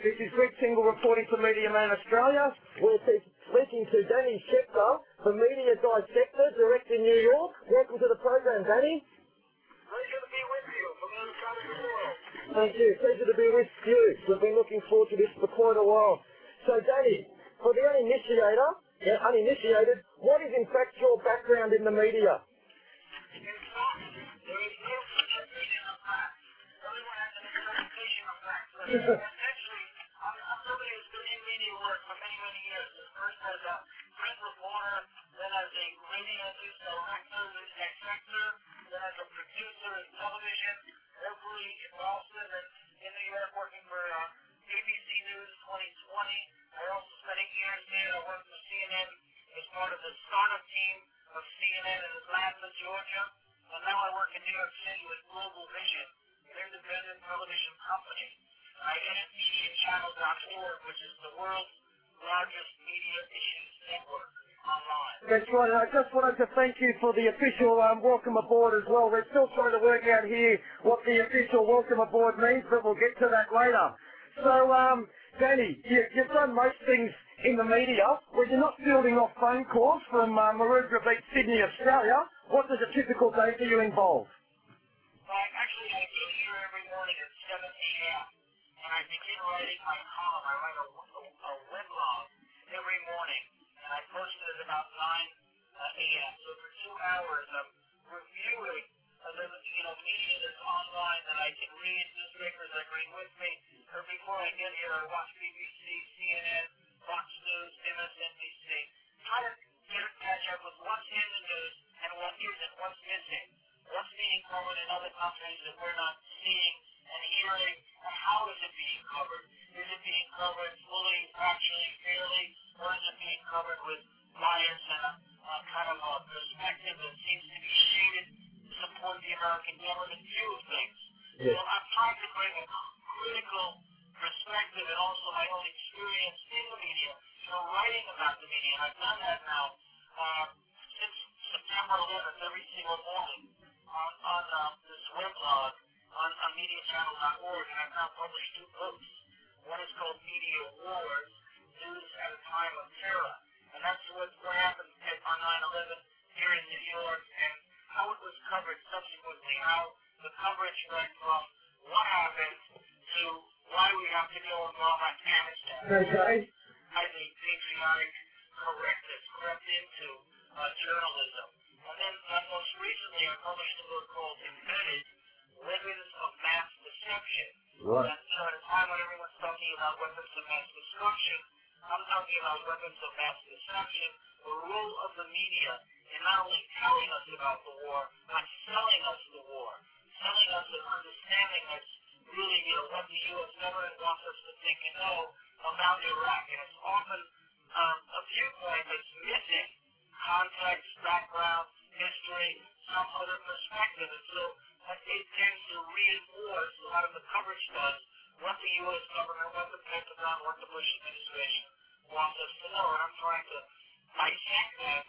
This is Greg Tingle reporting for Media Man Australia. We're speaking to Danny Schefter, the Media Dissector, direct in New York. Welcome to the program, Danny. Pleasure to be with you from the other side of the world. Thank you. Pleasure to be with you. We've been looking forward to this for quite a while. So, Danny, for the uninitiated, what is in fact your background in the media? In fact, there is no such thing as facts. Everyone has an interpretation of facts. Essentially, I'm somebody who's been in media work for many, many years. First as a print reporter, then as a radio news director, news dissector, then as a producer in television, locally in Boston and in New York working for ABC News 2020. I also spent 8 years there. I worked for CNN as part of the startup team of CNN in Atlanta, Georgia. And now I work in New York City with Global Vision, an independent television company. I edit MediaChannel.org, which is the world's largest media issues network online. That's right, and I just wanted to thank you for the official welcome aboard as well. We're still trying to work out here what the official welcome aboard means, but we'll get to that later. So, Danny, you've done most things in the media. When you're not fielding off phone calls from Maroubra Beach, Sydney, Australia, what does a typical day for you involve? Actually, I get here every morning at 7 a.m. and I begin writing my column. I write a weblog every morning, and I post it at about 9 a.m. So for 2 hours, I'm reviewing the media that's online that I can read, newspapers I bring with me. Or before I get here, I watch BBC, CNN, Fox News, MSNBC. Try to catch up with what's in the news and what isn't, what's missing. What's being covered in other countries that we're not seeing and hearing, and how is it being covered? Is it being covered fully, factually, fairly, or is it being covered with bias and a kind of a perspective that seems to be shaded to support the American government view of things? Yes. So I'm trying to bring a critical perspective and also my own experience in the media, writing about the media. And I've done that now since September 11th, every single morning on this weblog on MediaChannel.org, and I've now published 2 books. One is called Media Wars, News at a Time of Terror, and that's what happened on 9/11 here in New York and how it was covered subsequently, how the coverage went from what happened to why we have to go and bomb Afghanistan. Okay. I think patriotic correctness crept into journalism. And then most recently I published a book called Embedded, Weapons of Mass Deception. Right. And at a time when everyone's talking about weapons of mass destruction, I'm talking about weapons of mass deception, the role of the media in not only telling us about the war, but selling us the war, selling us an understanding that's really, what the U.S. government wants us to think and know about Iraq. And it's often a viewpoint that's missing context, background, history, some other perspective. And so it tends to reinforce a lot of the coverage does what the U.S. government, what the Pentagon, what the Bush administration wants us to know. And I'm trying to dissect that,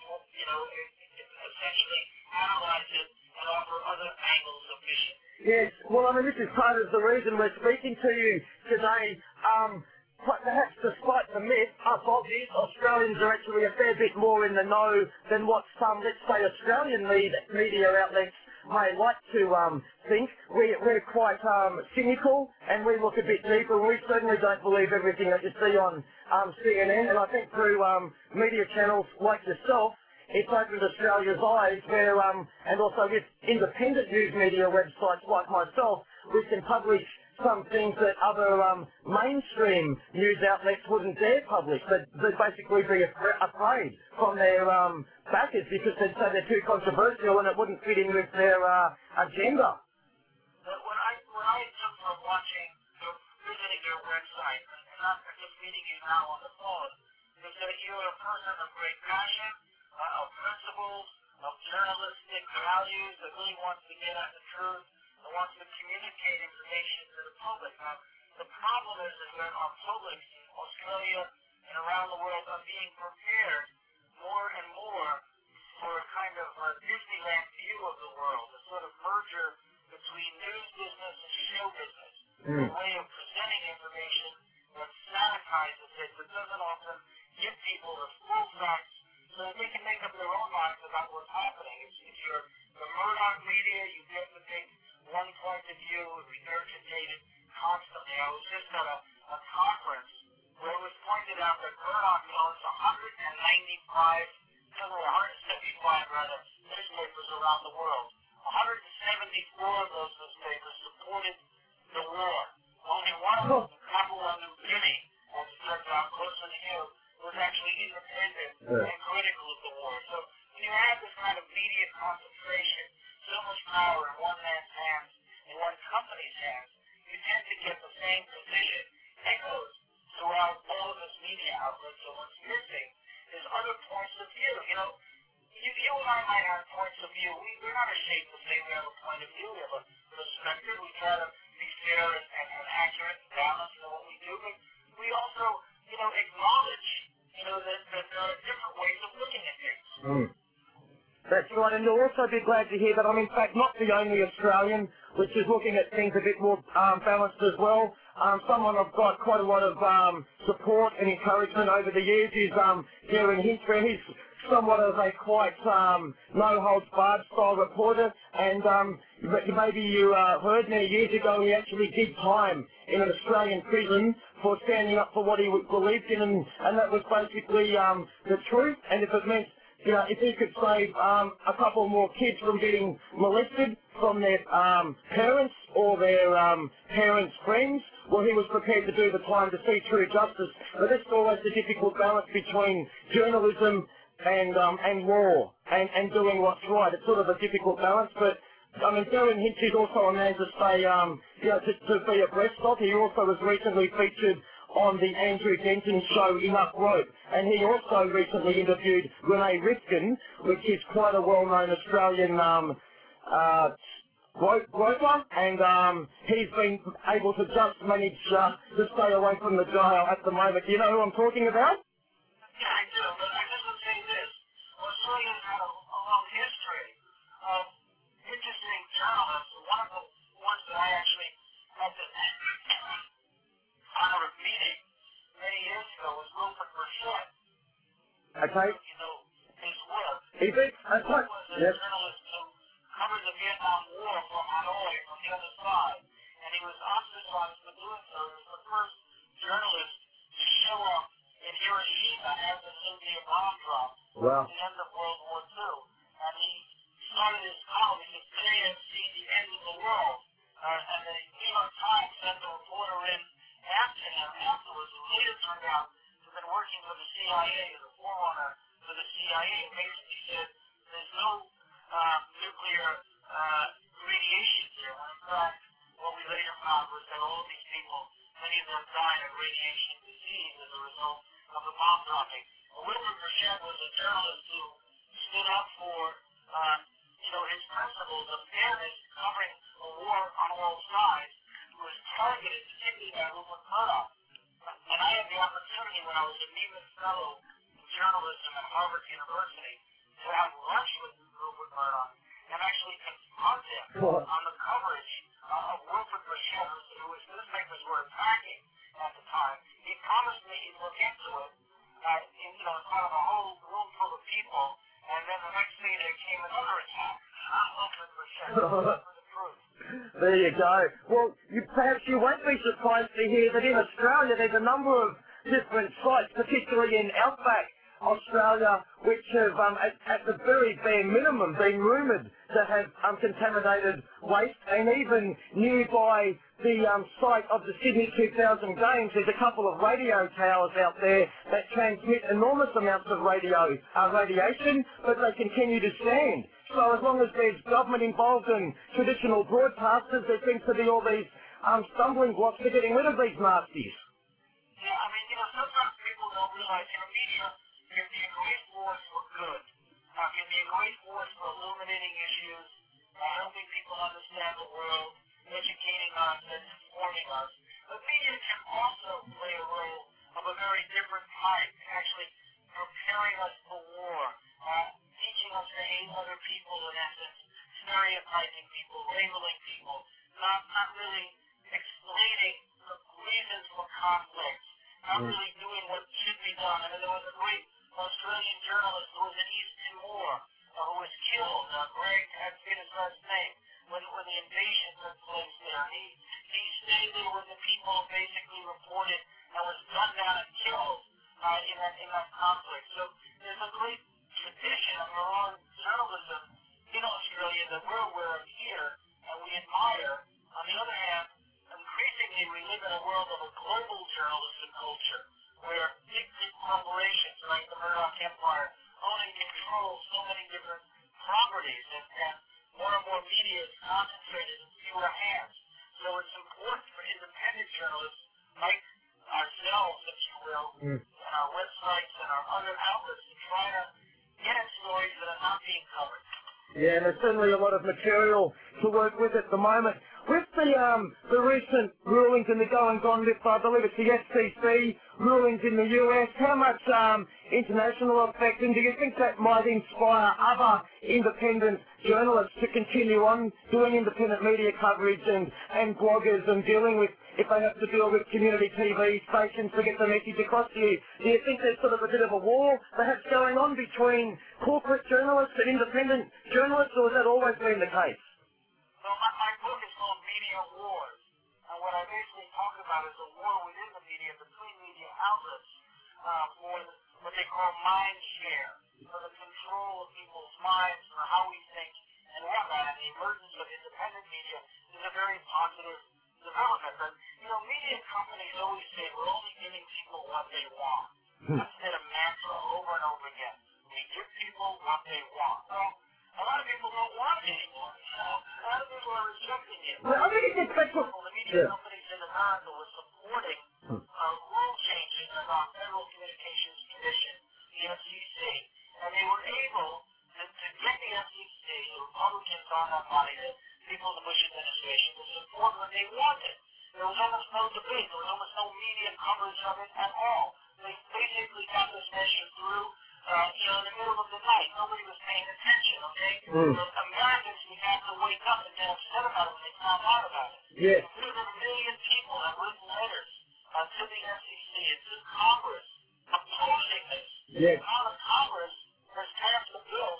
essentially analyze it and offer other angles of vision. Yes, well, I mean, this is part of the reason we're speaking to you today. Perhaps despite the myth, us Aussies, Australians are actually a fair bit more in the know than what some, let's say, Australian media outlets may like to think. We're quite cynical, and we look a bit deeper. We certainly don't believe everything that you see on CNN, and I think through media channels like yourself, it's opened Australia's eyes where, and also with independent news media websites like myself, we can publish some things that other mainstream news outlets wouldn't dare publish. They'd basically be afraid from their backers because they'd say they're too controversial and it wouldn't fit in with their agenda. But what I took from visiting your website, and not just meeting you now on the phone, is that you're a person of great passion, of principles, of journalistic values that really wants to get at the truth and wants to communicate information to the public. Now, the problem is that our publics in Australia and around the world are being prepared more and more for a kind of a Disneyland view of the world, a sort of merger between news business and show business, a way of presenting information that's advertises it, but doesn't often give people the full facts so that they can make up their own minds about what's happening. If you're the Murdoch media, you get to take one point of view and regurgitate it constantly. I was just at a conference where it was pointed out that Murdoch owns 175 rather, newspapers around the world. 174 of those newspapers supported the war. Only one of them, Papua New Guinea, as it turns out, closer to you, was actually independent and critical of the war. So when you have this kind of media concentration, so much power in one man's hands, in one company's hands, you tend to get the same position echoed throughout all of this media outlets. So what's missing is other points of view. You know, you and I might have points of view. We're not ashamed to say we have a point of view. We have a perspective. We try to be fair and accurate and balanced in what we do. But we also, acknowledge, that there are different ways of looking at things. Mm. That's right, and you'll also be glad to hear that I'm in fact not the only Australian which is looking at things a bit more balanced as well. Someone I've got quite a lot of support and encouragement over the years is Darren Hinch, where he's somewhat of a quite no-holds-barred style reporter, and maybe you heard many years ago he actually did time in an Australian prison for standing up for what he believed in, and that was basically the truth, and if it meant if he could save a couple more kids from getting molested from their parents or their parents' friends, well, he was prepared to do the time to see true justice. But that's always the difficult balance between journalism and law and doing what's right. It's sort of a difficult balance, but I mean, Darren Hinch is also a man to stay, to be abreast of. He also was recently featured on the Andrew Denton show Enough Rope, and he also recently interviewed Renee Rifkin, which is quite a well-known Australian roper, and he's been able to just manage to stay away from the jail at the moment. Do you know who I'm talking about? Yeah, I do, but I just would say this. Australia's had a long history of interesting journalists. One of the ones that I actually had the honor of meeting many years ago was Wilfred Burchett. Okay. You know his work. He did. That's right. Was a Yes. journalist who covered the Vietnam War from Hanoi, from the other side, and he was ostracized for doing so. He was the first journalist to show up in Hiroshima as the nuclear bomb dropped Wow. at the end of World War II. And he started his column. He said, "Today has seen the end of the world." And the New York Times sent a reporter in after him afterwards, who later turned out to have been working for the CIA, as a forerunner for the CIA, and basically said there's no nuclear radiation here, when in fact what we later found was that all these people, many of them died of radiation disease as a result of the bomb dropping. Wilfred Burchett was a journalist who stood up for his principles of fairness, covering a war on all sides. He was targeted, particularly by Rupert Murdoch. And I had the opportunity when I was a Nieman Fellow in journalism at Harvard University to have lunch with Rupert Murdoch and actually confront him on the coverage of Wilfred Burchett, whose newspapers were attacking at the time. He promised me he'd look into it, in front of a whole room full of people, and then the next day there came another attack on Wilfred Burchett for the truth. There you go. Well, perhaps you won't be surprised to hear that in Australia there's a number of different sites, particularly in outback Australia, which have, at the very bare minimum, been rumoured to have contaminated waste, and even nearby the site of the Sydney 2000 Games, there's a couple of radio towers out there that transmit enormous amounts of radiation, but they continue to stand. So as long as there's government involved and traditional broadcasters, there seems to be all these stumbling blocks to getting rid of these nasties. Yeah, I mean, sometimes people don't realize, media can be a great force for good. Can be a great force for illuminating issues, helping people understand the world, educating us and informing us. But media can also play a role of a very different type, actually preparing us for war, teaching us to hate other people, in essence, stereotyping people, labeling people, not really explaining the reasons for conflict, not really doing what should be done. I mean, there was a great Australian journalist who was in East Timor who was killed. Greg, I forget his last name, when the invasion took place there. He stayed there with the people, basically reported, and was gunned down and killed in that conflict. So there's a great tradition of our own journalism in Australia that we're aware of here, and we admire. On the other hand, increasingly we live in a world of a global journalism culture, where big corporations like the Murdoch Empire own and control so many different properties, and more and more media is concentrated in fewer hands. So it's important for independent journalists like ourselves, if you will, and our websites and our other outlets to try to get at stories that are not being covered. Yeah, and there's certainly a lot of material to work with at the moment. With the recent rulings and the goings on with, I believe it's the FCC rulings in the US, how much international effect, and do you think that might inspire other independent journalists to continue on doing independent media coverage and bloggers and dealing with, if they have to deal with community TV stations to get the message across to you? Do you think there's sort of a bit of a war perhaps going on between corporate journalists and independent journalists, or has that always been the case? So my book is called Media Wars, and what I basically talk about is a war within the media, between media outlets, for what they call mind share, for the control of people's minds, for how we think and whatnot. And the emergence of independent media is a very positive development. But, media companies always say we're only giving people what they want. That's their mantra over and over again. We give people what they want. Well, a lot of people don't want it anymore. A lot of people are rejecting it. Well, I think it's The media companies in America were supporting rule changes about Federal Communications Commission, the FCC, and they were able to get the FCC, the Republicans on that body, the people in the Bush administration, to support what they wanted. There was almost no debate. There was almost no media coverage of it at all. They basically got this measure through, in the middle of the night. Nobody was paying attention, okay? The Americans began to wake up and get upset about it when they found out about it. Yes. More than 1 million people have written letters to the FCC and to Congress opposing this. Yes. Now the Congress has passed a bill,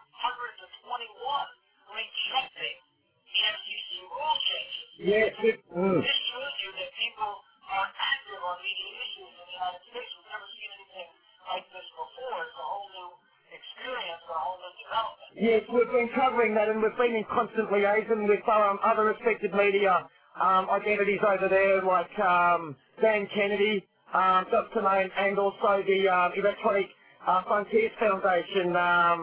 421, rejecting the FCC rule changes. Yes. This shows you that people are active on media issues in the United States. We've never seen anything like this before. It's a whole new experience, a whole new development. Yes, we've been covering that, and we've been in constant liaison with other respected media identities over there, like Dan Kennedy, just to name, and also the Electronic Frontiers Foundation,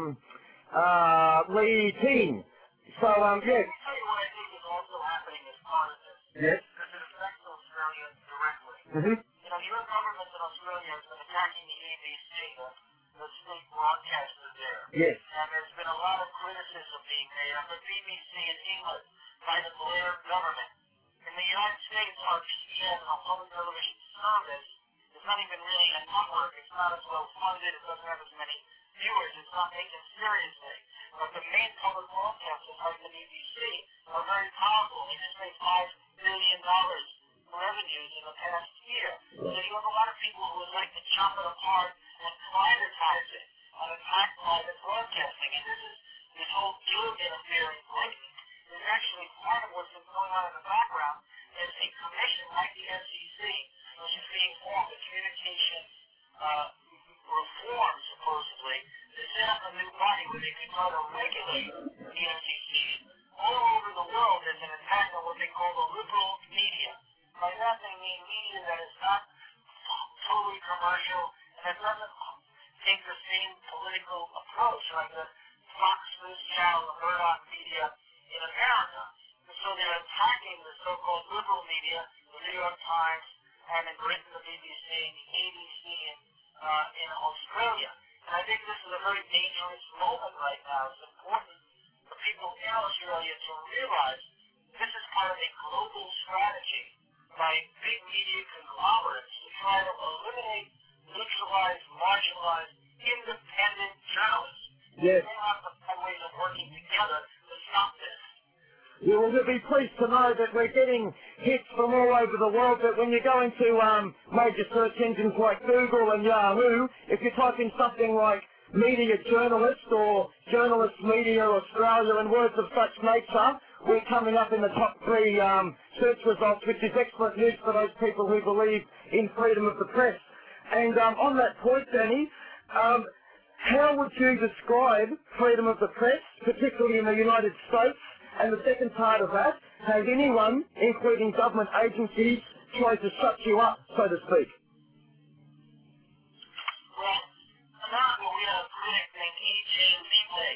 Lee Ting. So, yes. Let me tell you what I think is also happening as part of this. Yes. Because it affects Australia directly. Mm-hmm. Your government in Australia has been attacking the ABC, the state broadcaster there. Yes. And there's been a lot of criticism being made of the BBC in England by the Blair government. In the United States, our PBS, our public television service, is not even really a network. It's not as well funded. It doesn't have as many viewers. It's not taken seriously. But the main public broadcasters, like the BBC, are very powerful. They just made $5 billion revenues in the past year. So you have a lot of people who would like to chop it apart and privatize it and attack private broadcasting. And this whole Gilligan affair in Britain is actually part of what's been going on in the background. Is a commission like the FCC, which is being formed, the Communications Reform, supposedly, to set up a new body where they can try to regulate the FCC. All over the world, there's an attack on what they call the liberal media. By that they mean media that is not totally commercial and that doesn't take the same political approach like the Fox News Channel, the Murdoch media in America. And so they're attacking the so-called liberal media, the New York Times, and in Britain the BBC, the ABC in Australia. And I think this is a very dangerous moment right now. It's important for people in Australia to realize this is part of a global strategy by big media conglomerates to try to eliminate, neutralize, marginalize independent journalists. Yes. They have to find ways of working together to stop this. You will be pleased to know that we're getting hits from all over the world, but when you go into major search engines like Google and Yahoo, if you type in something like media journalist or journalist media Australia and words of such nature, we're coming up in the top 3 search results, which is excellent news for those people who believe in freedom of the press. And on that point, Danny, how would you describe freedom of the press, particularly in the United States? And the second part of that, has anyone, including government agencies, tried to shut you up, so to speak? Well, in America, we have a critic named E.J. Liebling,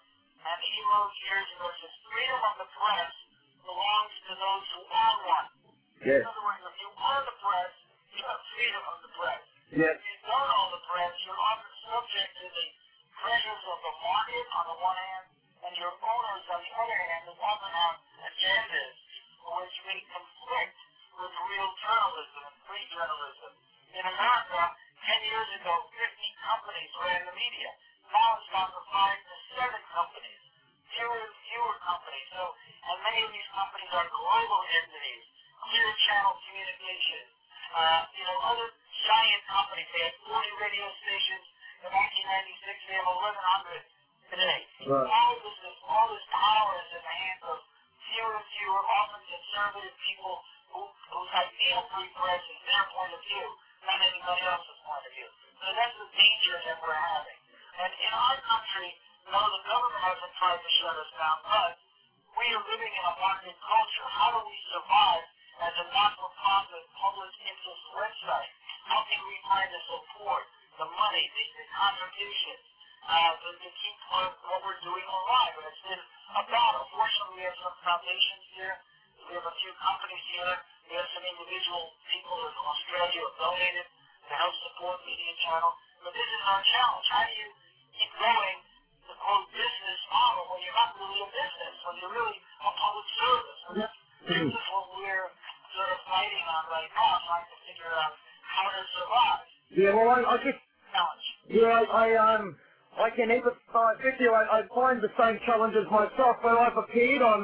and he wrote years ago, says, freedom of the press belongs to those who own one. Yes. In other words, if you own the press, you have freedom of the press. Yes. If you don't own the press, you're often subject to the pressures of the market on the one hand, and your owners on the other hand, who often have agendas which may conflict with real journalism and free journalism. In America, 10 years ago, 50 companies ran the media. Now it's down to 5 to 7 companies, fewer and fewer companies. So, and many of these companies are global entities, Clear Channel Communications, other giant companies. They had 40 radio stations in 1996. They have 1,100 today. Right. All this power is in the hands of fewer and fewer, often conservative people whose idea of free press is their point of view, not anybody else's point of view. So that's the danger that we're having. And in our country, no, the government hasn't tried to shut us down, but we are living in a market culture. How do we survive as a not-for-profit public interest website? How can we find the support, the money, the contributions to keep what we're doing alive? And it's been a battle. Fortunately, we have some foundations here. We have a few companies here. We have some individual people in Australia who have donated to help support Media Channel. But this is our challenge. How do you keep going the quote business model when you're not really a business, when you're really a public service? And this is what we're sort of fighting on right now, trying to figure out how to survive. Yeah, well, I just... Challenge. Yeah, I can empathize with you. I find the same challenges myself, but I've appeared on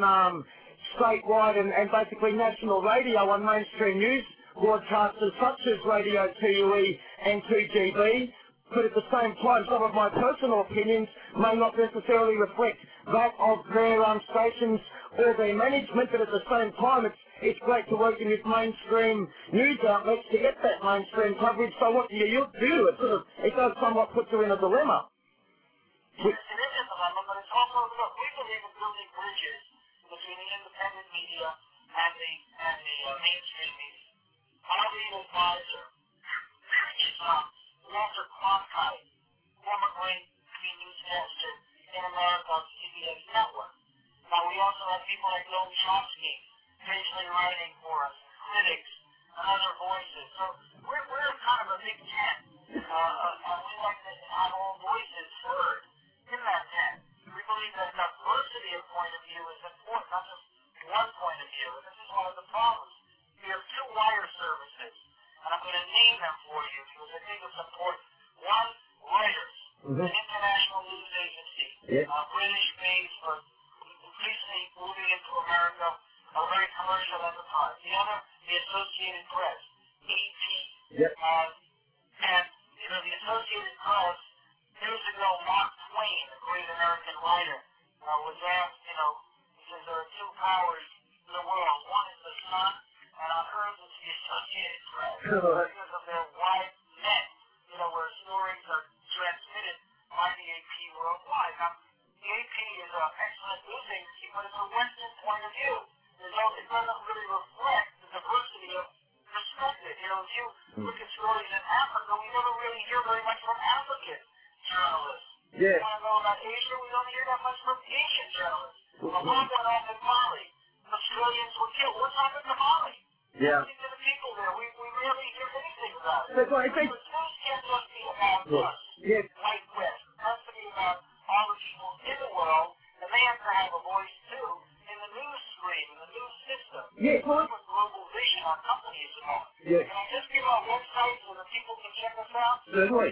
statewide and basically national radio on mainstream news broadcasters such as Radio 2UE and 2GB, but at the same time some of my personal opinions may not necessarily reflect that of their stations or their management, but at the same time it's great to work in this mainstream news outlets to get that mainstream coverage. So what do you do? It does somewhat put you in a dilemma. It is a dilemma, but it's also, look, we believe in building bridges between the independent media and the mainstream media. Our lead advisor is Walter Cronkite, former great newscaster in America's CBS network. Now, we also have people like Noam Chomsky, occasionally writing for us, critics, and other voices. So we're kind of a big tent, and we like to have all voices heard in that tent. We believe that diversity of point of view is important, not just one point of view. And this is one of the problems. We have 2 wire services, and I'm going to name them for you because I think it's important. One, Reuters, an international news agency, British-based, but increasingly moving into America, a very commercial enterprise. The other, the Associated Press, AP. Yep. And, the Associated Press, years ago, Mark Twain, a great American writer, was asked, he says there are 2 powers in the world. One is the sun, and on Earth it's the Associated Press. Because of their wide net, where stories are transmitted by the AP worldwide. Now, the AP is an excellent news agency, but it's a Western point of view. It doesn't really reflect the diversity of perspective. If you look at stories in Africa, we never really hear very much from African journalists. Yeah. You want to know about Asia, we don't hear that much from Asian journalists. A lot went on in Mali. Australians were killed. What's happened to Mali? Yeah. To the people there, we rarely hear anything about it. That's why I think... The news can't just be about us, Yes. white West. It has to be about all the people in the world, and they have to have a voice too in the news stream, in the news system. Yes. That's what Global Vision, our company, is about. Yes. Can I just give our website so that people can check us out? Certainly.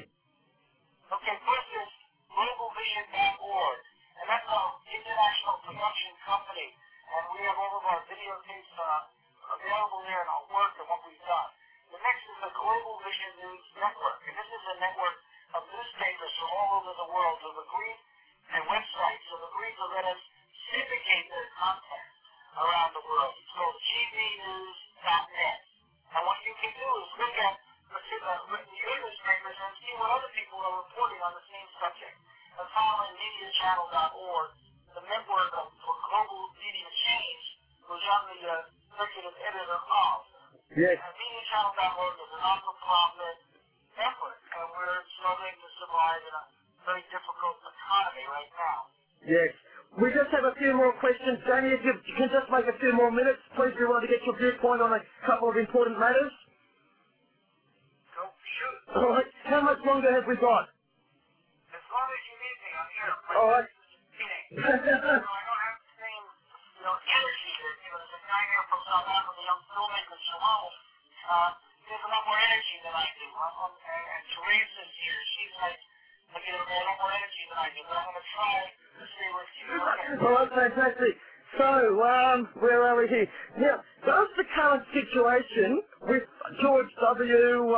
Okay, first is globalvision.org, and that's our international production company, and we have all of our videotapes available there and our work and what we've done. The next is the Global Vision News Network, and this is a network of newspapers from all over the world who have agreed, and websites who have agreed to let us syndicate their content around the world. It's called gbnews.net. And what you can do is look at your newspapers and see what other people are reporting on the same subject. And following MediaChannel.org, the network for global media change, which I'm the executive editor of. Yes. MediaChannel.org is a not-for-profit network, and we're struggling to survive in a very difficult economy right now. Yes. We just have a few more questions. Jamie, if you can just make a few more minutes, please, we want to get your viewpoint on a couple of important matters. Go shoot. All right. How much longer have we got? As long as you need me, I'm here. All right. Kidding. I don't have the same, energy that, there's a guy here from South Africa, a young filmmaker, Shalom. He has a lot more energy than I do. And Teresa's here. She's like, a lot more energy than I do. But I'm going to try to stay with you. Okay. All right, fantastic. So, where are we here? Now, does the current situation with George W.,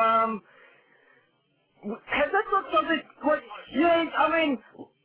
has that got something, yeah, I mean,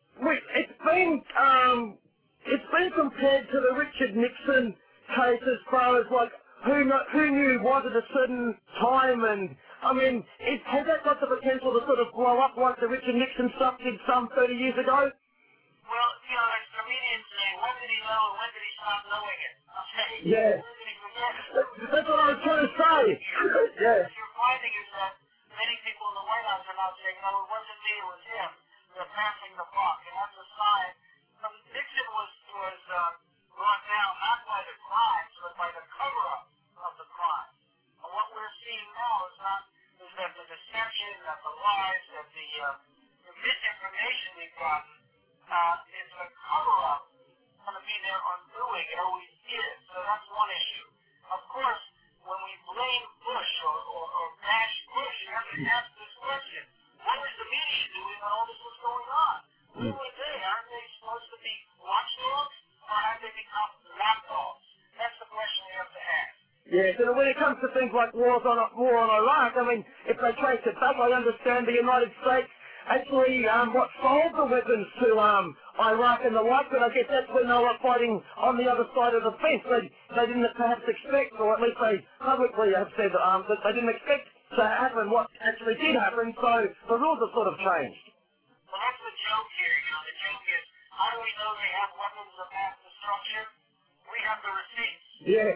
it's been compared to the Richard Nixon case as far as, who knew what at a certain time, and, I mean, has that got the potential to sort of blow up like the Richard Nixon stuff did some 30 years ago? Well, as comedians say, when did he know and when did he stop knowing it? Okay? Yeah. When did he forget it? That's what I was trying to say. Yeah. What you're finding is that many people in the White House are now saying, no, it wasn't me, it was him. They're passing the buck, and that's a sign. Nixon was brought down not by the crimes, but by the cover-up of the crime. And what we're seeing now is that the deception, that the lies, that the misinformation we've gotten is a cover-up going to be their undoing. It always is. So that's one issue. Of course, when we blame Bush or bash Bush, you have to ask this question. What was the media doing when all this was going on? Who were they? Aren't they supposed to be watchdogs? Or have they become lapdogs? That's the question we have to ask. Yeah, so when it comes to things like war on Iraq, I mean, if they trace it back, I understand the United States actually sold the weapons to Iraq and the like, but I guess that's when they were fighting on the other side of the fence. They didn't perhaps expect, or at least they publicly have said that they didn't expect to happen what actually did happen, so the rules have sort of changed. Well, that's the joke here. The joke is, how do we know they have weapons of mass destruction? We have the receipts. Yeah.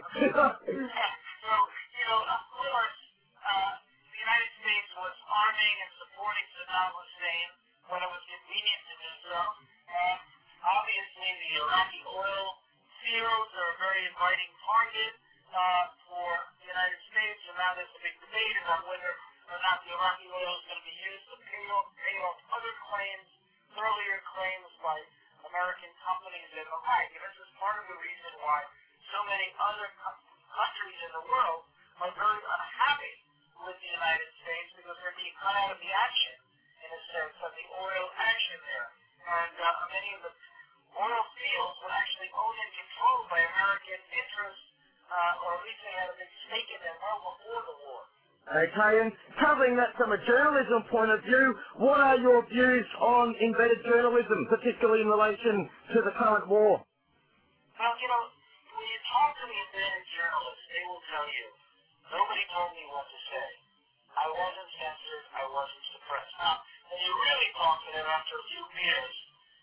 So, of course, the United States was arming and supporting Saddam Hussein when it was convenient to do so. And obviously, the Iraqi oil fields are a very inviting target for the United States. And now there's a big debate about whether or not the Iraqi oil is going to be used to pay off other claims, earlier claims by American companies and the like. And this is part of the reason why so many other countries in the world are very unhappy with the United States because they're being cut out of the action, in a sense, of the oil action there. And many of the oil fields were actually owned and controlled by American interests, or at least they had a big stake in them well before the war. Okay, and covering that from a journalism point of view, what are your views on embedded journalism, particularly in relation to the current war? Well, when you talk to the embedded journalists, they will tell you, nobody told me what to say. I wasn't censored, I wasn't suppressed. Now, when you really talk to them after a few beers,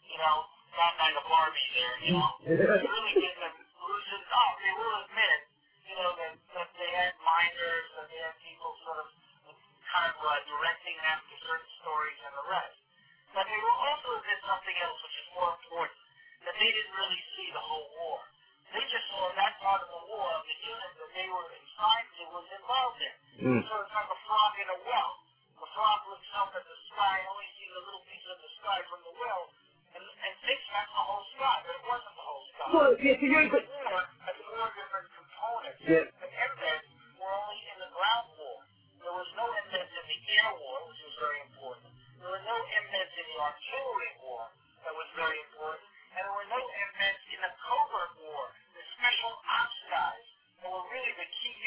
not like a Barbie there, you really get them loosened up. They will admit, that they had minders, that they had people sort of kind of directing them to certain stories and the rest. But they will also admit something else, which is more important, that they didn't really see the whole war. They just saw that part of the war, the unit that they were assigned to was involved in. So it's like a frog in a well. The frog looks up at the sky and only sees a little piece of the sky from the well and thinks that's the whole sky, but it wasn't the whole sky. Well, yeah, to you, but... The war had four different components. Yeah. The embeds were only in the ground war. There was no embeds in the air war, which was very important. There were no embeds in the artillery war, that was very important. And there were no embeds in the covert war, the special ops guys, that were really the key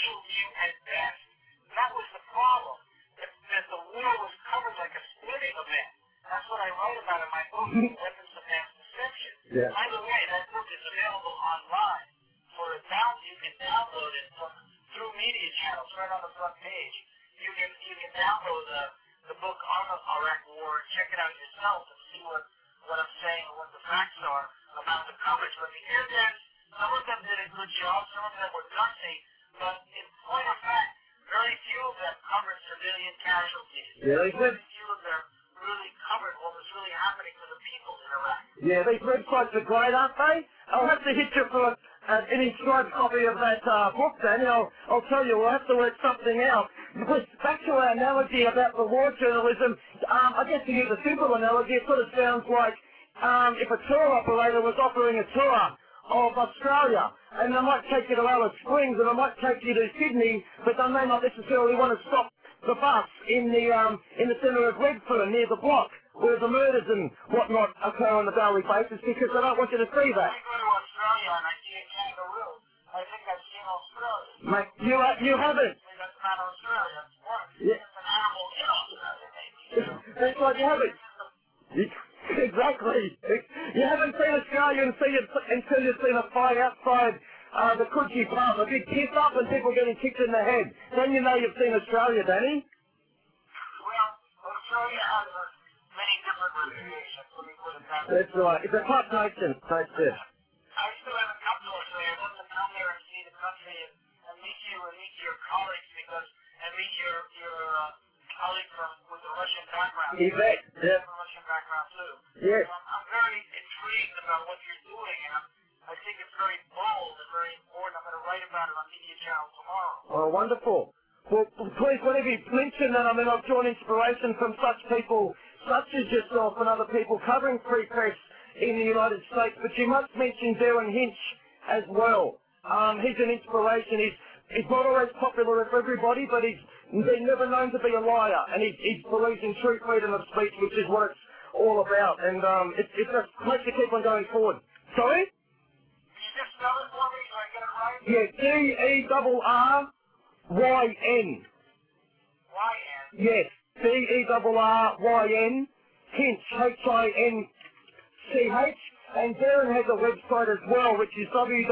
superficial view at best. That was the problem. That the war was covered like a splitting event. That's what I wrote about in my book, Weapons of Mass Deception. Yeah. By the way, that book is available online for a download. You can download it through media channels right on the front page. You can download the book on the Iraq War and check it out yourself and see what I'm saying and what the facts are about the coverage. But the internet, some of them did a good job, some of them were gutsy, but in point of fact, very few of them covered civilian casualties. Yeah, they did. Very few of them really covered what was really happening to the people in Iraq. Yeah, these websites are great, aren't they? I'll have to hit you for an inscribed copy of that book, Danny. I'll tell you, we'll have to work something out. But back to our analogy about the war journalism, I guess to use a simple analogy, it sort of sounds like if a tour operator was offering a tour of Australia, and they might take you to Alice Springs, and they might take you to Sydney, but they may not necessarily want to stop the bus in the centre of Redfern near the block where the murders and whatnot occur on a daily basis because they don't want you to see that. I go to Australia and I see a kangaroo. I think I've seen Australia. Mate, you haven't. That's not Australia. It's what? Yeah. It's an animal in Australia, maybe. That's like you haven't. Exactly. You haven't seen Australia until you've seen a fight outside the Coogee Pub, a big kiss up and people getting kicked in the head. Then you know you've seen Australia, Danny. Well, Australia has many different reputations, let me put it that way. That's right. It's a tough nation. That's it. I still haven't come to Australia. I'd love to come there and see the country and meet you and meet your colleagues and meet your colleague with the Russian background. You bet. Yeah. From Russian background too. Yes. So I'm very intrigued about what you're doing, and I think it's very bold and very important. I'm going to write about it on Media Channel tomorrow. Oh, wonderful. Well, please, whenever you mention that, I mean, I've drawn inspiration from such people, such as yourself and other people covering free press in the United States, but you must mention Darren Hinch as well. He's an inspiration. He's not always popular with everybody, but he's been never known to be a liar, and he believes in true freedom of speech, which is what it's all about, and it just makes you keep on going forward. Sorry? Can you just spell it for me so I get it right? Yeah, D-E-R-R-Y-N. Y-N. Yes, D-E-R-R-Y-N, Hinch, H-I-N-C-H, and Darren has a website as well, which is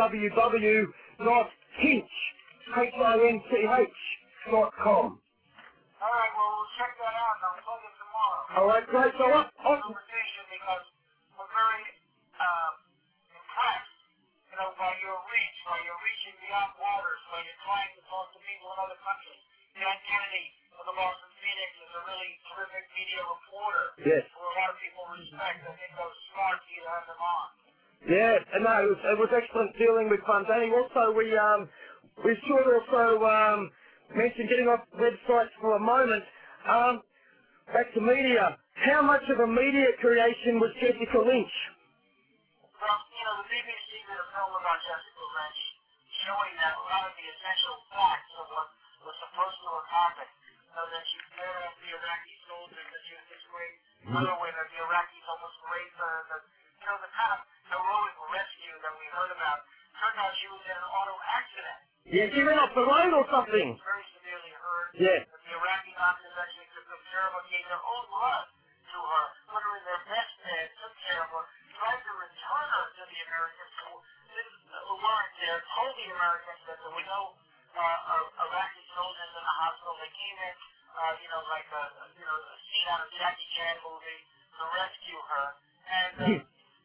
www.hinch.com. All right, well, we'll check that out, and I'll tell you tomorrow. All right, great. So what? Conversation because I'm very impressed, by your reach, by your reaching beyond borders, by you're trying to talk to people in other countries. Dan Kennedy of the Boston Phoenix is a really terrific media reporter. Yes. Who a lot of people respect. I think that was smart for you to have them on. Yeah, and no, it was excellent dealing with Danny. Also, we should also mention getting off websites for a moment. Back to media. How much of a media creation was Jessica Lynch? Well, the BBC did a film about Jessica Lynch showing that a lot of the essential facts of what was supposed to have happened. That she fought off the Iraqi soldiers, that she was this great runaway, that the Iraqis almost raped her, that, the kind of heroic rescue that we heard about. Turned out she was in an auto accident. Yeah, she went off the road or something. Very severely hurt. Yeah. That the Iraqi doctors actually took care of her, gave their own blood to her, put her in their best bed, took care of her, tried to return her to the Americans who weren't there, told the Americans that there were no Iraqi soldiers in the hospital. They came in, like a scene out of Jackie Chan movie to rescue her. And, the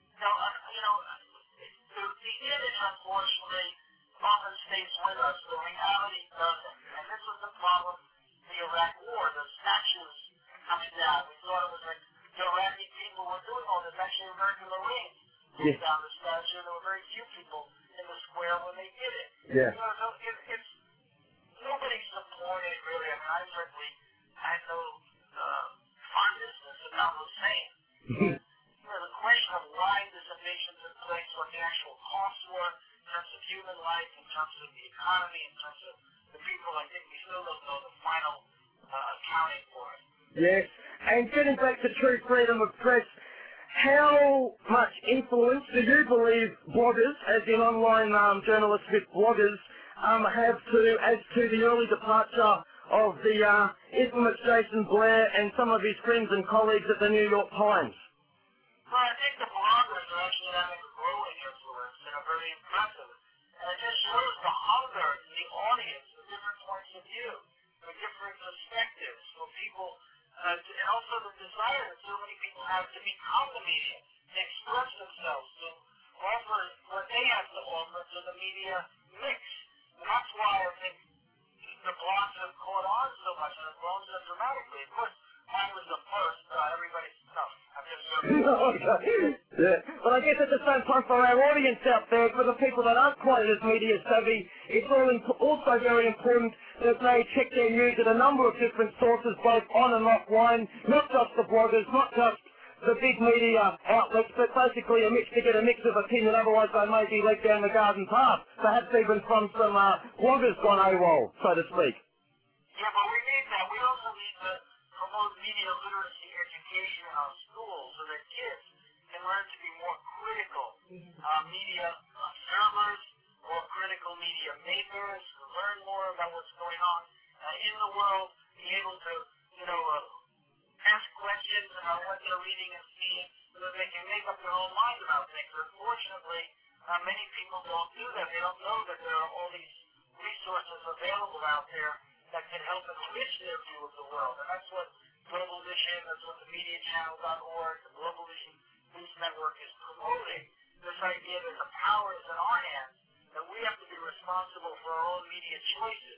image, unfortunately, often stays with us. The reality doesn't. And this was the problem of the Iraq War. The statues coming down. We thought it was like the Iraqi people were doing all this. Actually, American Marines moved down the statue. There were very few people in the square when they did it. Yeah. So it's nobody supported really. I mean, I certainly had no fondness about Hussein. The question of why this invasion took place, what the actual costs were in terms of human life, in terms of the economy, in terms of the people, I think we still don't know the final accounting for it. Yes, and getting back to true freedom of press, how much influence do you believe bloggers, as in online journalists with bloggers, have to, as to the early departure of the infamous Jason Blair and some of his friends and colleagues at the New York Times? Well, I think the bloggers are actually having a growing influence and are very impressive. And it just shows the hunger in the audience, the different points of view, the different perspectives for people, and also the desire that so many people have to become the media, to express themselves, to offer what they have to offer to the media mix. And that's why I think the blogs have caught on so much and have grown so dramatically. Of course, mine was the first. Everybody's tough. I'm just joking. Yeah. But I guess at the same time, for our audience out there, for the people that aren't quite as media savvy, it's also very important that they check their news at a number of different sources, both on and offline, not just the bloggers, not just the big media outlets, but basically to get a mix of opinion, otherwise they may be led down the garden path, perhaps even from some bloggers gone AWOL, so to speak. Yeah, but we need that. We also need to promote media literacy education in our schools so that kids can learn to be more critical media observers or critical media makers, learn more about what's going on in the world, be able to, ask questions about what they're reading and seeing so that they can make up their own mind about things. Unfortunately, many people don't do that. They don't know that there are all these resources available out there that can help enrich their view of the world. And that's what Global Vision, that's what the MediaChannel.org, the Global Vision News Network is promoting. This idea that the power is in our hands, that we have to be responsible for our own media choices.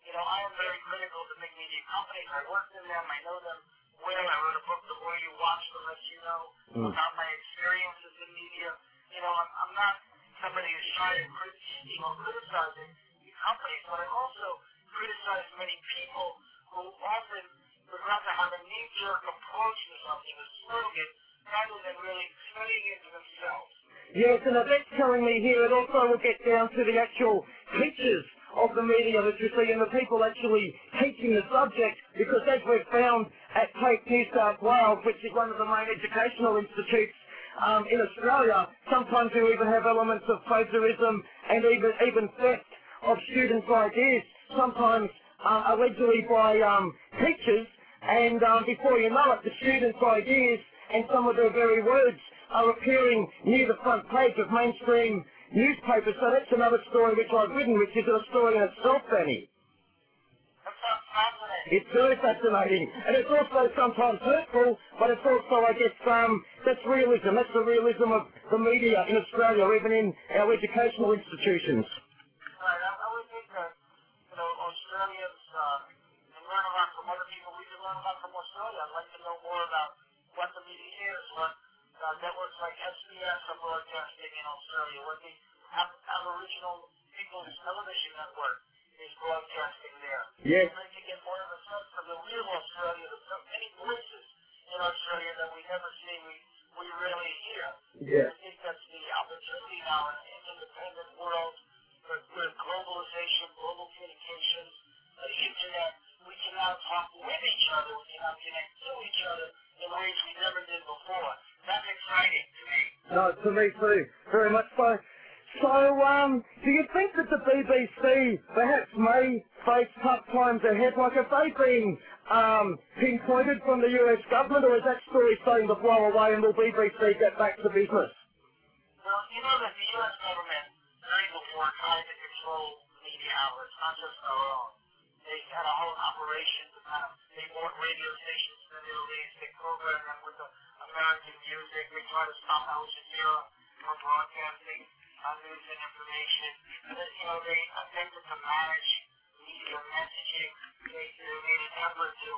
I am very critical to big media companies. I worked in them. I know them well. I wrote a book, The More You Watch, The Less You Know, about my experiences in media. I'm not somebody who's shy of critiquing or criticizing these companies, but I also criticize many people who often would rather have a knee-jerk approach to something, a slogan, rather than really studying it themselves. Yes, and that's telling me here it also will get down to the actual teachers of the media literacy and the people actually teaching the subject, because as we've found at TAFE New South Wales, which is one of the main educational institutes in Australia, sometimes you even have elements of plagiarism and even theft of students' ideas, sometimes allegedly by teachers, and before you know it, the students' ideas and some of their very words are appearing near the front page of mainstream newspapers. So that's another story which I've written, which is a story in itself, Danny. That sounds fascinating. It's very fascinating. And it's also sometimes hurtful, but it's also, I guess, that's realism. That's the realism of the media in Australia, even in our educational institutions. Right. I would think that, Australians can learn a lot from other people. We can learn a lot from Australia. I'd like to know more about what the media is, what networks like SBS are broadcasting in Australia, what the Aboriginal People's Television Network is broadcasting there. Yes. I'd like to get more of a sense of the real Australia. There's so many voices in Australia that we never see, we rarely hear. Yeah. I think that's the opportunity now in an independent world with globalization, global communications, the internet. We can now talk with each other. We can now connect to each other in ways we never did before. That's exciting to me. No, to me too. Very much so. So, do you think that the BBC perhaps may face tough times ahead? Like, have they been pinpointed from the US government, or is that story starting to blow away and will BBC get back to business? Well, you know that the U.S. government, very before, tried to control media outlets, not just our own. They had a whole operation to they bought radio stations in the Middle East, they programmed them with the American music, they tried to stop Al Jazeera from broadcasting news and information. They attempted to manage media messaging. They made an effort to,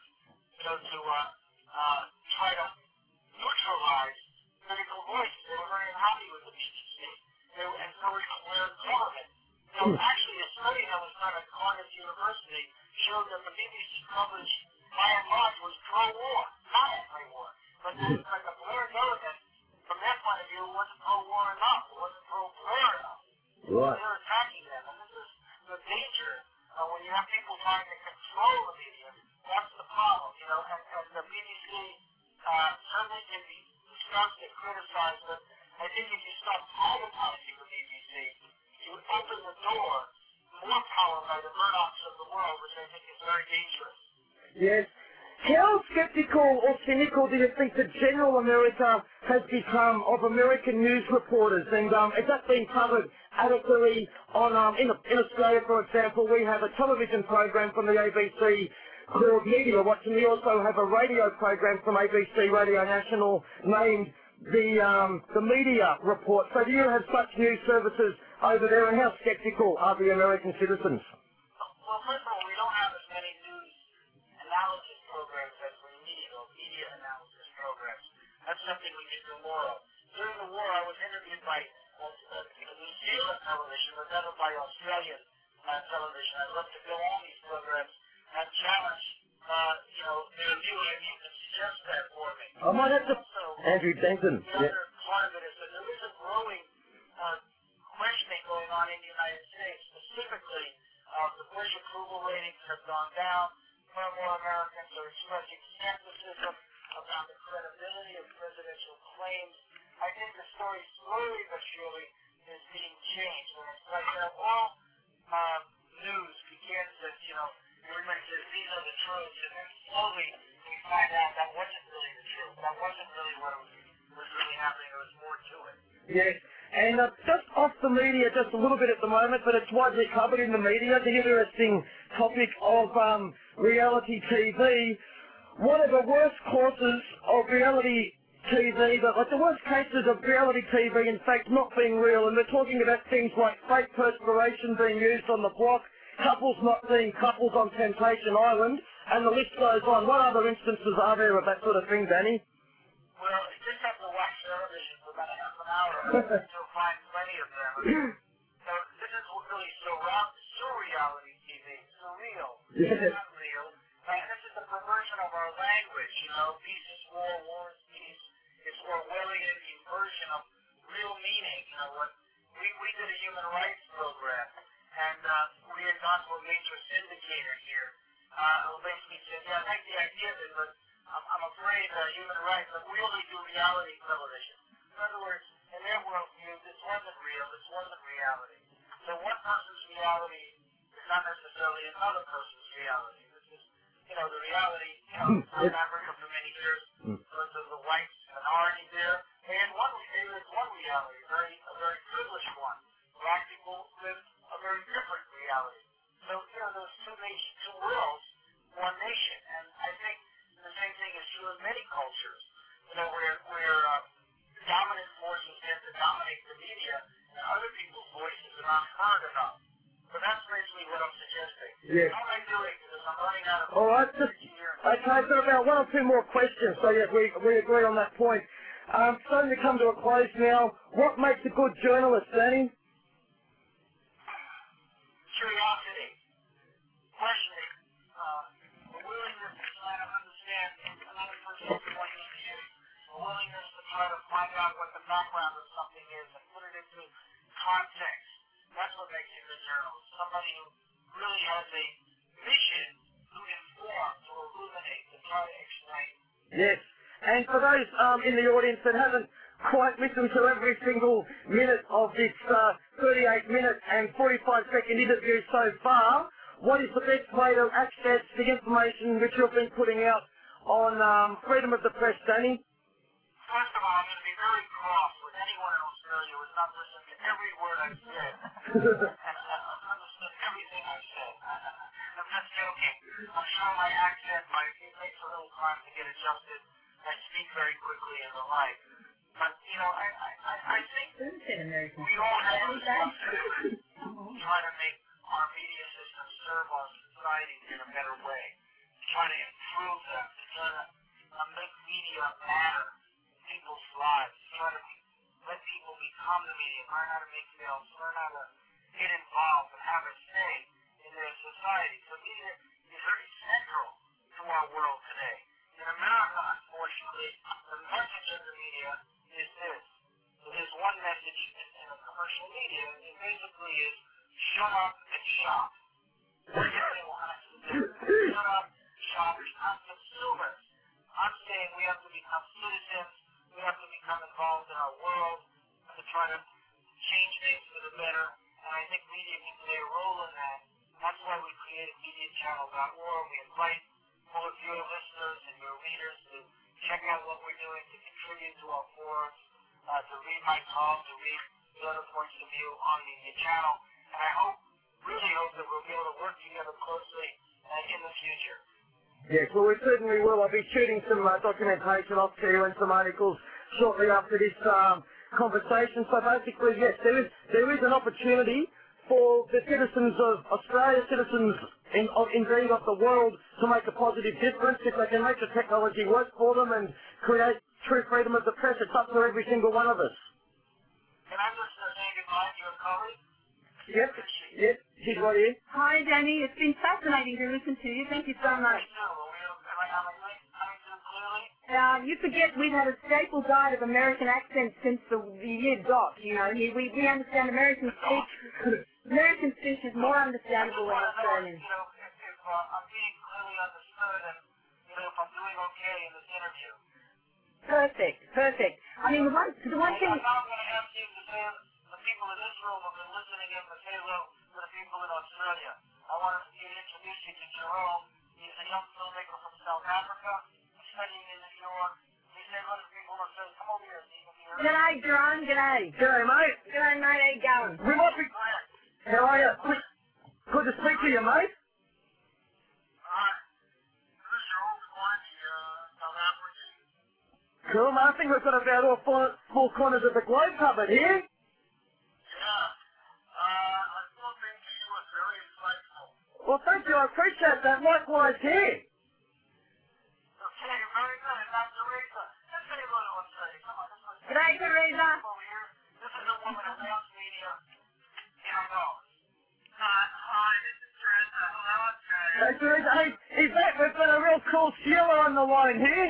try to neutralize critical voices. They were very unhappy with the BBC. And so was their government. Actually, a study that was done at Cardiff University showed that the BBC coverage, by and large, was pro-war, not anti-war. But the Blair government, from their point of view, wasn't pro-war enough. It wasn't pro-Blair enough. Right. They're attacking them. And this is the danger when you have people trying to control the media. That's the problem, and the BBC certainly can be discussed and criticized, but I think if you stop privatizing the BBC, you would open the door to the Murdochs of the world, which I think is very dangerous. Yes. How skeptical or cynical do you think the general America has become of American news reporters? And is that being covered adequately on, in Australia, for example, we have a television program from the ABC called Media Watch, and we also have a radio program from ABC Radio National named the Media Report. So do you have such news services over there, and how skeptical are the American citizens? Well, first of all, we don't have as many news analysis programs as we need, or media analysis programs. That's something we could do more of. During the war, I was interviewed by New Zealand television, but never by Australian television. I'd love to go on these programs and challenge, their view, if you can suggest that for me. I might have to... Also, Andrew Denton. the other part of it is that there is a growing questioning going on in the United States. Specifically, the Bush approval ratings have gone down. More and more Americans are expressing skepticism about the credibility of presidential claims. I think the story slowly but surely is being changed. And it's like, all news begins as, everybody says, these are the truths, and then slowly we find out that wasn't really the truth. That wasn't really what was really happening. There was more to it. Yes, and just off the media just a little bit at the moment, but it's widely covered in the media, the interesting topic of reality TV. One of the worst causes of reality TV, the worst cases of reality TV, in fact, not being real, and we're talking about things like fake perspiration being used on the block, couples not being couples on Temptation Island, and the list goes on. What other instances are there of that sort of thing, Danny? Well, you just have to watch television for about half an hour and you'll find plenty of them. So this is really surreality TV. Surreal. Yes. It's not real. This is the perversion of our language, Peace is war, war is peace. It's Orwellian inversion of real meaning. When we did a human rights program, and we had gone to a major syndicator here, who basically said, yeah, I like the idea of it, but I'm afraid human rights, but we only do reality television. In other words, in their worldview, this wasn't real, this wasn't reality. So one person's reality is not necessarily another person's reality. This is, the reality, South Africa for many years, because of the whites and minority there. They had one reality, a very privileged one. Black people lived a very different reality. So, those two worlds, one nation. And I think the same thing is true in many cultures, where dominant forces tend to dominate the media, and other people's voices are not heard enough. So that's basically what I'm suggesting. Yes. How am I doing? Because I'm running out of All right, energy here. okay, so about one or two more questions, so yeah, we agree on that point. Starting to come to a close now. What makes a good journalist, Danny? Curiosity, questioning, a willingness to try to understand another person's point of view, a willingness to try to find out what the background of something is and put it into context. That's what makes a good journalist. Somebody who really has a mission to inform, to illuminate, to try to explain. Yes. And for those in the audience that haven't quite listened to every single minute of this 38-minute and 45-second interview so far, what is the best way to access the information which you've been putting out on freedom of the press, Danny? First of all, I'm going to be very cross with anyone in Australia who has not listened to every word I've said and understood everything I've said. I'm just joking. I'm sure my accent, it takes a little time to get adjusted. I speak very quickly and the like. But, I think we all have a responsibility to try to make our media system serve our society in a better way, to try to improve them, to try to make media matter in people's lives, to try to let people become the media, learn how to make films, learn how to get involved and have a say in their society. So media is very central to our world today. In America, unfortunately, the message of the media is this. There's one message in the commercial media, and it basically is shut up and shop. What do they want us to do? Shut up, shop, become consumers. I'm saying we have to become citizens, we have to become involved in our world, to try to change things for the better, and I think media can play a role in that. That's why we created MediaChannel.org. We invite all of your listeners and your readers to check out what we're doing, to contribute to our forums, to read my column, to read the other points of view on Media Channel. And I really hope that we'll be able to work together closely in the future. Yes, well, we certainly will. I'll be shooting some documentation off to you and some articles shortly after this conversation. So basically, yes, there is an opportunity for the citizens of Australia, citizens indeed of the world, to make a positive difference. If they can make the technology work for them and create true freedom of the press, it's up to every single one of us. Can I just say goodbye to your colleague? Yep, yep, she's right here. Hi, Danny. It's been fascinating to listen to you. Thank you so much. You forget we've had a staple guide of American accents since the year dot. You know, we understand American speech. American speech is more understandable than Australian. You know, if I'm being clearly understood and, you know, if I'm doing okay in this interview. Perfect, perfect. I mean, the one thing... I'm not going to ask you to say the people in this room have been listening in to say hello to the people in Australia. I want to introduce you to Jerome. He's a young filmmaker from South Africa. He's studying in New York. He said, let the people in Australia come over here. G'day, Jerome. G'day. G'day, mate. G'day, mate. How you going? We might be... How are you? Good to speak to you, mate. Cool, mate. I think we've got about all four corners of the globe covered here. Well, thank you. I appreciate that. Likewise here. Okay, very good. Now, Teresa, just say hello to Australia. Come on, let's listen. G'day, Teresa. Over here. This is a woman of mass media. I know. Hi, this is Teresa. Hello, Australia. Hey, Teresa. Hey, in fact, we've got a real cool Sheila on the line here.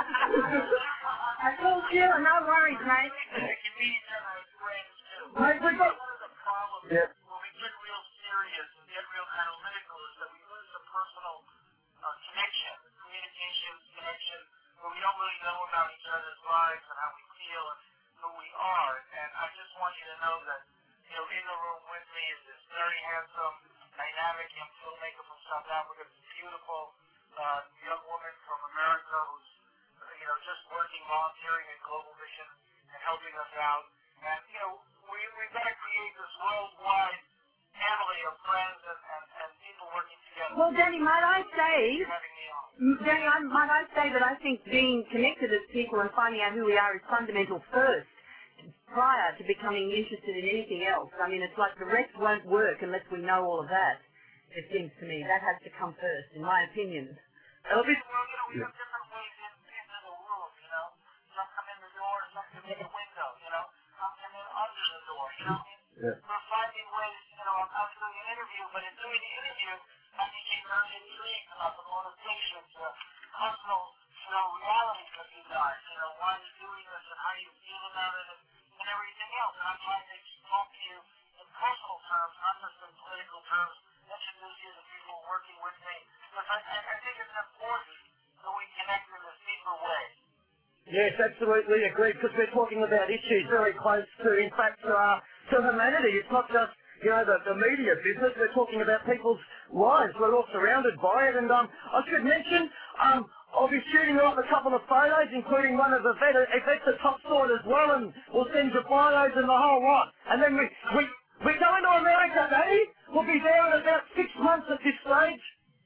A cool Sheila. No worries, mate. We can meet each other as friends, too. Mate, we've got... One of the problems Yeah. when we get real serious and get real analytical is that we lose the personal connection, communication, connection, where we don't really know about each other's lives and how we feel and who we are. And I just want you to know that, you know, in the room with me is this very handsome, dynamic young filmmaker from South Africa, this beautiful young woman from America who's, you know, just working, volunteering at Global Vision and helping us out. And, you know, we've got to create this worldwide family of friends and people working together. Well, Danny, might I say... Having me on. Danny, might I say that I think being connected as people and finding out who we are is fundamental first, prior to becoming interested in anything else. I mean, it's like the rest won't work unless we know all of that, it seems to me. That has to come first, in my opinion. Well, you know, we have different ways into the room, you know. Some come in the door, some come in the window, you know. Some come in under the door, you know. Yeah. We're finding ways, you know, I'm doing an interview, but in doing the interview, I became very intrigued about the motivations, the personal, you know, realities of you guys, you know, why you're doing this and how you feel about it and everything else. And I'm trying to talk to you in personal terms, not just in political terms, introduce you to people working with me. Because I think it's important that we connect in this deeper way. Yes, absolutely agreed, because we're talking about issues very close to, in fact, to humanity. It's not just, you know, the media business. We're talking about people's lives. We're all surrounded by it. And I should mention, I'll be shooting off a couple of photos, including one of Yvette top sword as well, and we'll send you photos and the whole lot. And then we're going to America, Daddy. We'll be there in about 6 months at this stage.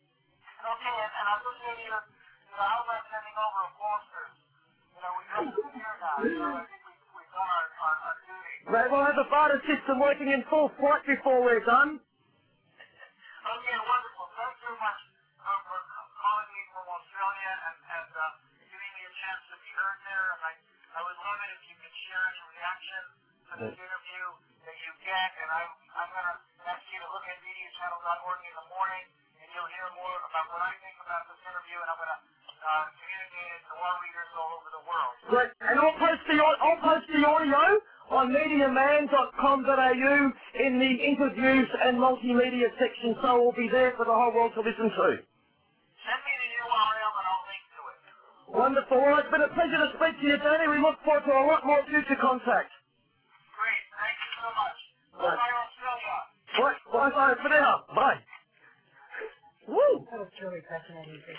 Okay, and I'm just going to, you know, how about sending over a Foster's? You know, we come to here now, so I think we've done our duty. Right, we'll have a barter system working in full flight before we're done. Okay, wonderful. Thanks very much for calling me from Australia and giving me a chance to be heard there. And I would love it if you could share any reaction to this interview that you get. And I'm going to ask you to look at MediaChannel.org in the morning, and you'll hear more about what I think about this interview, and I'm going to communicate it to our readers all over the world. Right, and I'll post the audio on MediaMan.com.au in the interviews and multimedia section, so it will be there for the whole world to listen to. Send me the URL and I'll link to it. Wonderful. Well, it's been a pleasure to speak to you, Danny. We look forward to a lot more future contact. Great. Thank you so much. Bye-bye, Australia. Bye for now. Bye. Woo! That was truly fascinating.